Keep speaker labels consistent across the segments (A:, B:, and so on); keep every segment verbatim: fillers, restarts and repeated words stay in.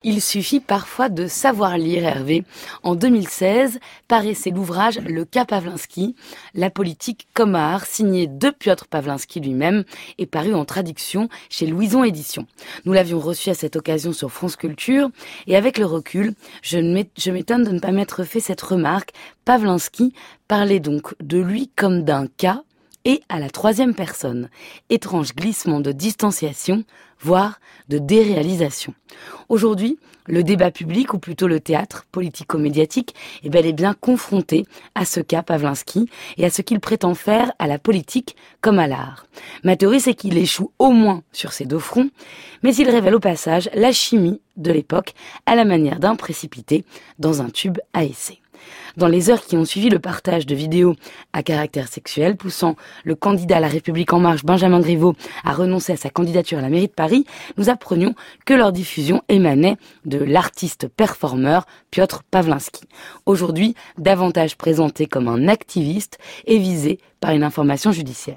A: Il suffit parfois de savoir lire, Hervé. En deux mille seize, paraissait l'ouvrage Le cas Pawlinski, la politique comme art, signé de Piotr Pawlinski lui-même et paru en traduction chez Louison Éditions. Nous l'avions reçu à cette occasion sur France Culture et avec le recul, je m'étonne de ne pas m'être fait cette remarque. Pawlinski parlait donc de lui comme d'un cas et à la troisième personne. Étrange glissement de distanciation, voire de déréalisation. Aujourd'hui, le débat public, ou plutôt le théâtre politico-médiatique, est bel et bien confronté à ce cas Pawlinski et à ce qu'il prétend faire à la politique comme à l'art. Ma théorie, c'est qu'il échoue au moins sur ces deux fronts, mais il révèle au passage la chimie de l'époque à la manière d'un précipité dans un tube à essai. Dans les heures qui ont suivi le partage de vidéos à caractère sexuel, poussant le candidat à La République En Marche, Benjamin Griveaux, à renoncer à sa candidature à la mairie de Paris, nous apprenions que leur diffusion émanait de l'artiste performeur Piotr Pawlinski. Aujourd'hui, davantage présenté comme un activiste et visé par une information judiciaire.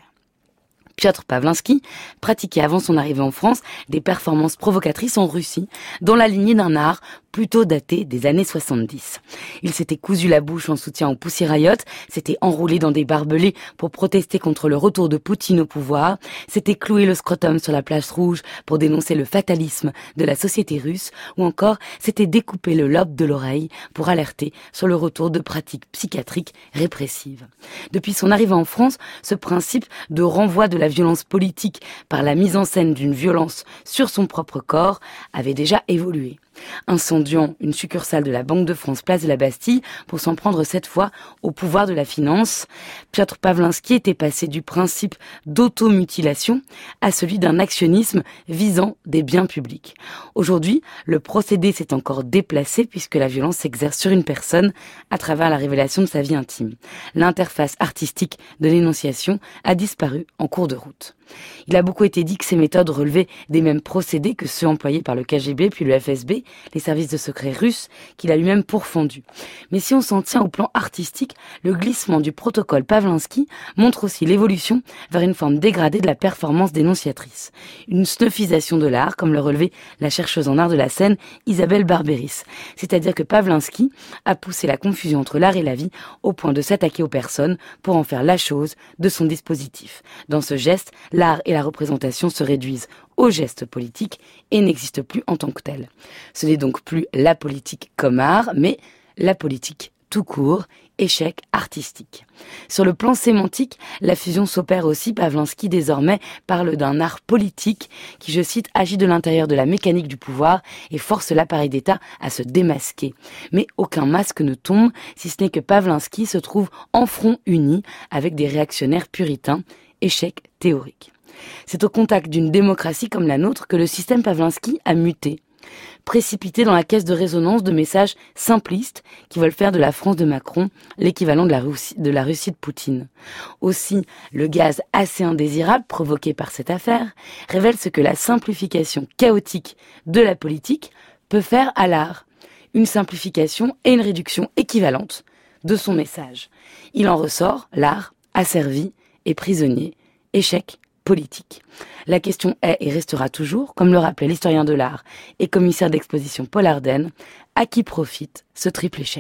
A: Piotr Pawlinski pratiquait avant son arrivée en France des performances provocatrices en Russie, dans la lignée d'un art plutôt daté des années soixante-dix. Il s'était cousu la bouche en soutien au Pussy Riot, s'était enroulé dans des barbelés pour protester contre le retour de Poutine au pouvoir, s'était cloué le scrotum sur la place rouge pour dénoncer le fatalisme de la société russe, ou encore s'était découpé le lobe de l'oreille pour alerter sur le retour de pratiques psychiatriques répressives. Depuis son arrivée en France, ce principe de renvoi de la violence politique par la mise en scène d'une violence sur son propre corps avait déjà évolué. Incendiant une succursale de la Banque de France place de la Bastille pour s'en prendre cette fois au pouvoir de la finance, Piotr Pawlinski était passé du principe d'automutilation à celui d'un actionnisme visant des biens publics. Aujourd'hui, le procédé s'est encore déplacé puisque la violence s'exerce sur une personne à travers la révélation de sa vie intime. L'interface artistique de l'énonciation a disparu en cours de route. Il a beaucoup été dit que ces méthodes relevaient des mêmes procédés que ceux employés par le K G B puis le F S B, les services de secret russes, qu'il a lui-même pourfendus. Mais si on s'en tient au plan artistique, le glissement du protocole Pawlinski montre aussi l'évolution vers une forme dégradée de la performance dénonciatrice. Une snuffisation de l'art, comme le relevait la chercheuse en art de la scène Isabelle Barberis. C'est-à-dire que Pawlinski a poussé la confusion entre l'art et la vie au point de s'attaquer aux personnes pour en faire la chose de son dispositif. Dans ce geste, l'art et la représentation se réduisent au geste politique et n'existent plus en tant que tel. Ce n'est donc plus la politique comme art, mais la politique tout court, échec artistique. Sur le plan sémantique, la fusion s'opère aussi. Pawlinski désormais parle d'un art politique qui, je cite, agit de l'intérieur de la mécanique du pouvoir et force l'appareil d'État à se démasquer. Mais aucun masque ne tombe, si ce n'est que Pawlinski se trouve en front uni avec des réactionnaires puritains. Échec théorique. C'est au contact d'une démocratie comme la nôtre que le système Pawlinski a muté, précipité dans la caisse de résonance de messages simplistes qui veulent faire de la France de Macron l'équivalent de la Russie de, la Russie de Poutine. Aussi, le gaz assez indésirable provoqué par cette affaire révèle ce que la simplification chaotique de la politique peut faire à l'art. Une simplification et une réduction équivalente de son message. Il en ressort, l'art asservi et prisonnier, échec politique. La question est et restera toujours, comme le rappelait l'historien de l'art et commissaire d'exposition Paul Ardenne, à qui profite ce triple échec ?